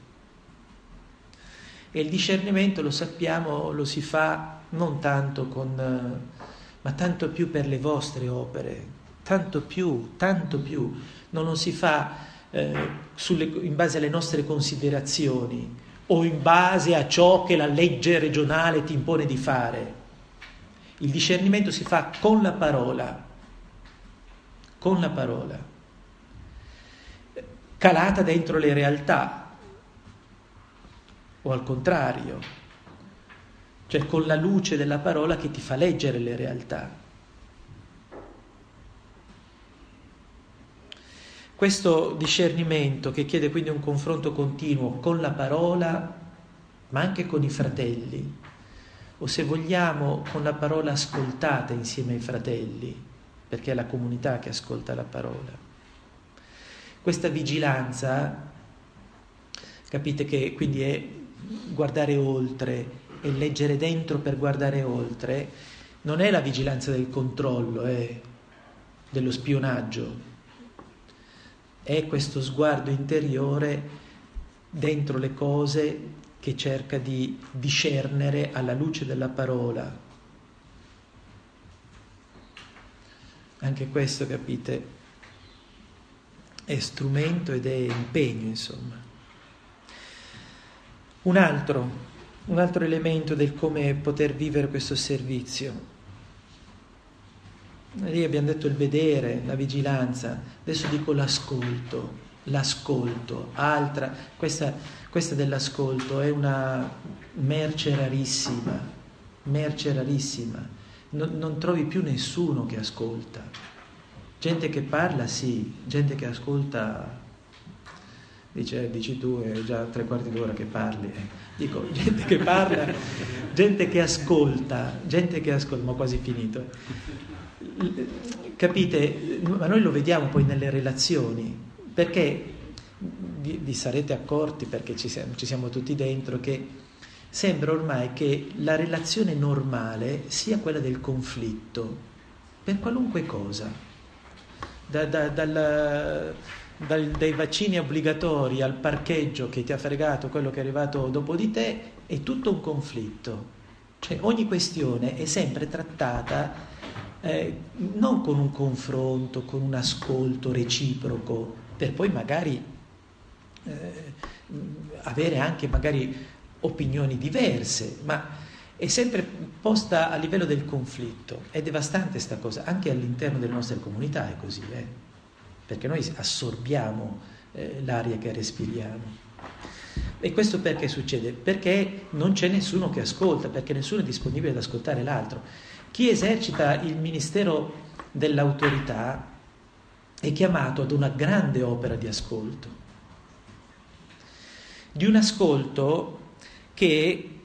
E il discernimento, lo sappiamo, lo si fa non tanto ma tanto più per le vostre opere, tanto più. Non lo si fa in base alle nostre considerazioni o in base a ciò che la legge regionale ti impone di fare. Il discernimento si fa con la parola, calata dentro le realtà, o al contrario, cioè con la luce della parola che ti fa leggere le realtà. Questo discernimento, che chiede quindi un confronto continuo con la parola, ma anche con i fratelli, o se vogliamo con la parola ascoltata insieme ai fratelli, perché è la comunità che ascolta la parola. Questa vigilanza, capite che quindi è guardare oltre e leggere dentro per guardare oltre, non è la vigilanza del controllo, è dello spionaggio. È questo sguardo interiore dentro le cose che cerca di discernere alla luce della parola. Anche questo, capite, è strumento ed è impegno, insomma. Un altro elemento del come poter vivere questo servizio. Lì abbiamo detto il vedere, la vigilanza, adesso dico l'ascolto, questa dell'ascolto è una merce rarissima, non trovi più nessuno che ascolta, gente che parla sì, gente che ascolta, dici tu è già 3/4 d'ora che parli, dico gente che parla, gente che ascolta, ma ho quasi finito. Capite? Ma noi lo vediamo poi nelle relazioni, perché vi sarete accorti, perché ci siamo tutti dentro, che sembra ormai che la relazione normale sia quella del conflitto, per qualunque cosa, dai vaccini obbligatori al parcheggio che ti ha fregato quello che è arrivato dopo di te, è tutto un conflitto. Cioè ogni questione è sempre trattata non con un confronto, con un ascolto reciproco, per poi magari avere anche magari opinioni diverse, ma è sempre posta a livello del conflitto. È devastante sta cosa, anche all'interno delle nostre comunità è così, perché noi assorbiamo l'aria che respiriamo. E questo perché succede? Perché non c'è nessuno che ascolta, perché nessuno è disponibile ad ascoltare l'altro. Chi esercita il ministero dell'autorità è chiamato ad una grande opera di ascolto, di un ascolto che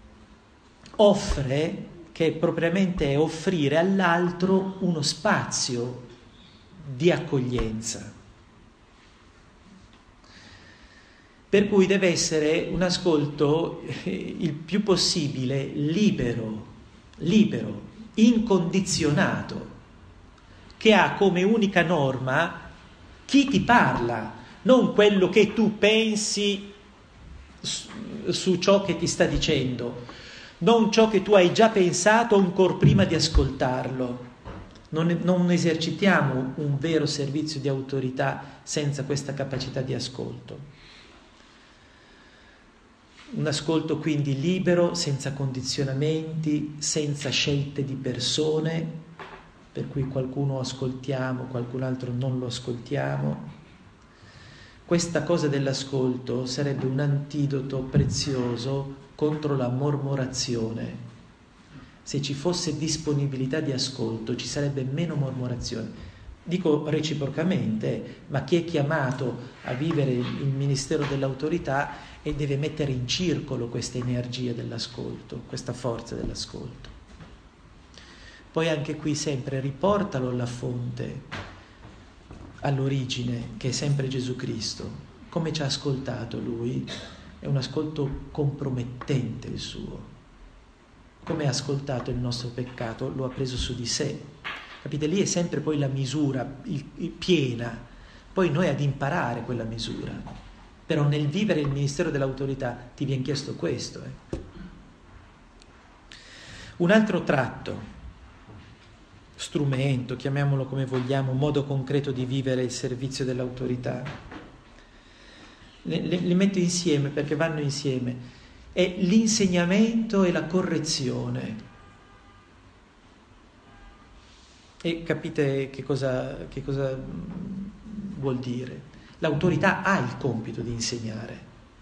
è propriamente offrire all'altro uno spazio di accoglienza. Per cui deve essere un ascolto il più possibile libero, incondizionato, che ha come unica norma chi ti parla, non quello che tu pensi su ciò che ti sta dicendo, non ciò che tu hai già pensato ancora prima di ascoltarlo. Non esercitiamo un vero servizio di autorità senza questa capacità di ascolto. Un ascolto quindi libero, senza condizionamenti, senza scelte di persone, per cui qualcuno ascoltiamo, qualcun altro non lo ascoltiamo. Questa cosa dell'ascolto sarebbe un antidoto prezioso contro la mormorazione. Se ci fosse disponibilità di ascolto, ci sarebbe meno mormorazione. Dico reciprocamente, ma chi è chiamato a vivere il ministero dell'autorità e deve mettere in circolo questa energia dell'ascolto, questa forza dell'ascolto. Poi anche qui sempre riportalo alla fonte, all'origine, che è sempre Gesù Cristo. Come ci ha ascoltato Lui? è un ascolto compromettente il suo. Come ha ascoltato il nostro peccato, lo ha preso su di sé. Capite? Lì è sempre poi la misura piena, poi noi ad imparare quella misura. Però nel vivere il ministero dell'autorità ti viene chiesto questo. Un altro tratto, strumento, chiamiamolo come vogliamo, modo concreto di vivere il servizio dell'autorità. Li metto insieme perché vanno insieme. È l'insegnamento e la correzione. E capite che cosa vuol dire? L'autorità ha il compito di insegnare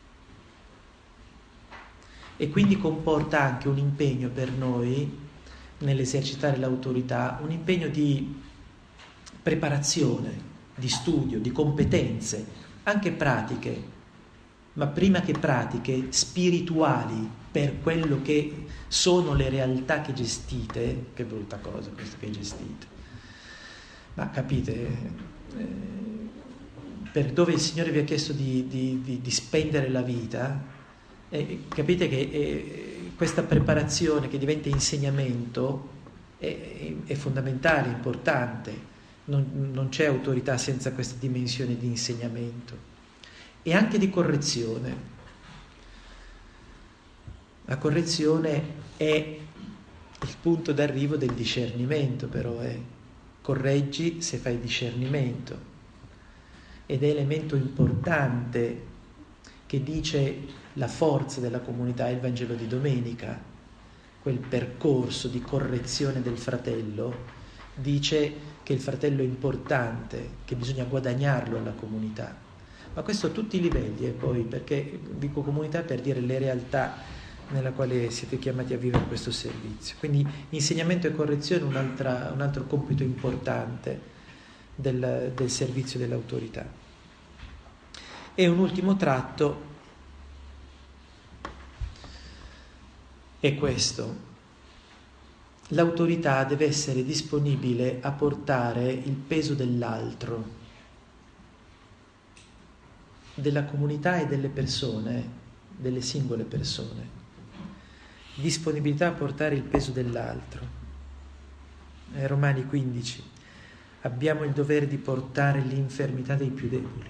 e quindi comporta anche un impegno per noi nell'esercitare l'autorità, un impegno di preparazione, di studio, di competenze, anche pratiche, ma prima che pratiche, spirituali, per quello che sono le realtà che gestite. Che brutta cosa questa che gestite. Ma capite, per dove il Signore vi ha chiesto di spendere la vita, capite che questa preparazione che diventa insegnamento è fondamentale, importante. Non c'è autorità senza questa dimensione di insegnamento e anche di correzione. La correzione è il punto d'arrivo del discernimento, però correggi se fai discernimento, ed è elemento importante che dice la forza della comunità, il Vangelo di domenica, quel percorso di correzione del fratello, dice che il fratello è importante, che bisogna guadagnarlo alla comunità. Ma questo a tutti i livelli, poi, perché dico comunità per dire le realtà nella quale siete chiamati a vivere questo servizio. Quindi insegnamento e correzione un altro compito importante del servizio dell'autorità. E un ultimo tratto è questo: l'autorità deve essere disponibile a portare il peso dell'altro, della comunità e delle persone, delle singole persone. Disponibilità a portare il peso dell'altro. Romani 15. Abbiamo il dovere di portare l'infermità dei più deboli.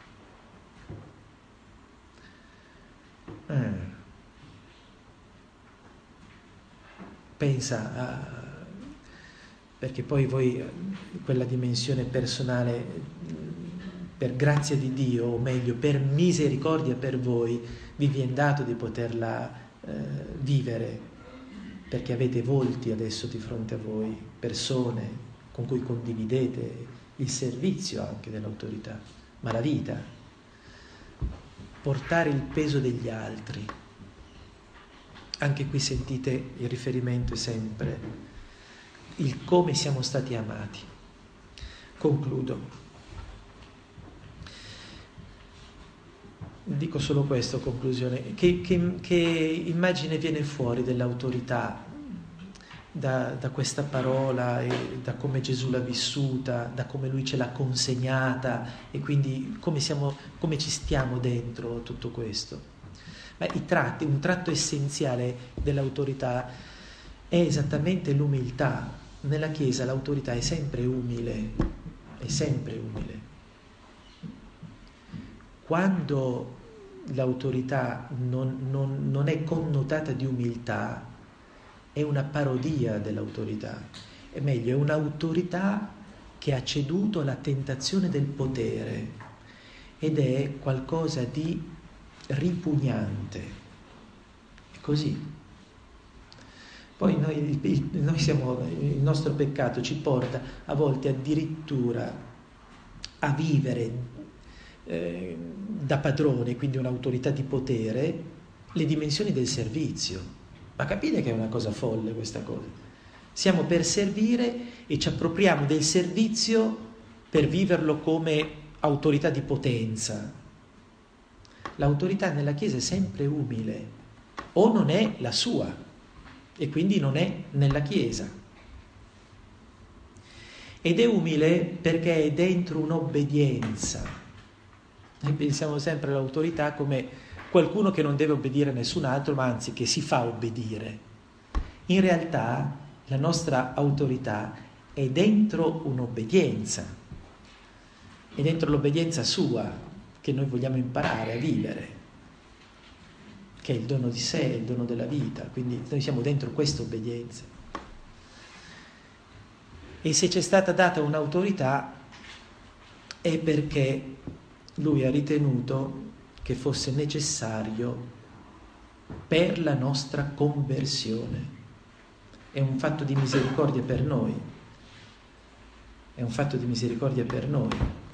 Pensa perché poi voi quella dimensione personale, per grazia di Dio, o meglio per misericordia per voi, vi viene dato di poterla vivere, perché avete volti adesso di fronte a voi, persone con cui condividete il servizio anche dell'autorità, ma la vita. Portare il peso degli altri. Anche qui sentite il riferimento è sempre il come siamo stati amati. Concludo. Dico solo questo, conclusione. Che immagine viene fuori dell'autorità da questa parola e da come Gesù l'ha vissuta, da come Lui ce l'ha consegnata e quindi come ci stiamo dentro tutto questo? Un tratto essenziale dell'autorità è esattamente l'umiltà. Nella Chiesa l'autorità è sempre umile, è sempre umile. Quando l'autorità non è connotata di umiltà, è una parodia dell'autorità. È meglio, è un'autorità che ha ceduto alla tentazione del potere ed è qualcosa di ripugnante. È così. Poi noi siamo, il nostro peccato ci porta a volte addirittura a vivere da padrone, quindi un'autorità di potere, le dimensioni del servizio. Ma capite che è una cosa folle questa cosa? Siamo per servire e ci appropriamo del servizio per viverlo come autorità di potenza. L'autorità nella Chiesa è sempre umile, o non è la sua e quindi non è nella Chiesa. Ed è umile perché è dentro un'obbedienza. Noi pensiamo sempre all'autorità come qualcuno che non deve obbedire a nessun altro, ma anzi che si fa obbedire. In realtà la nostra autorità è dentro un'obbedienza, è dentro l'obbedienza sua che noi vogliamo imparare a vivere, che è il dono di sé, il dono della vita, quindi noi siamo dentro questa obbedienza. E se c'è stata data un'autorità è perché lui ha ritenuto che fosse necessario per la nostra conversione. È un fatto di misericordia per noi. È un fatto di misericordia per noi.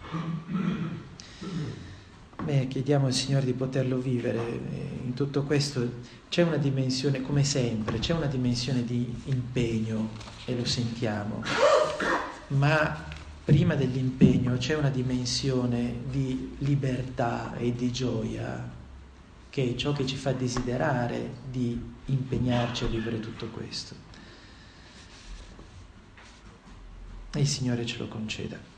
Chiediamo al Signore di poterlo vivere. In tutto questo c'è una dimensione, come sempre, c'è una dimensione di impegno, e lo sentiamo, ma prima dell'impegno c'è una dimensione di libertà e di gioia, che è ciò che ci fa desiderare di impegnarci a vivere tutto questo. E il Signore ce lo conceda.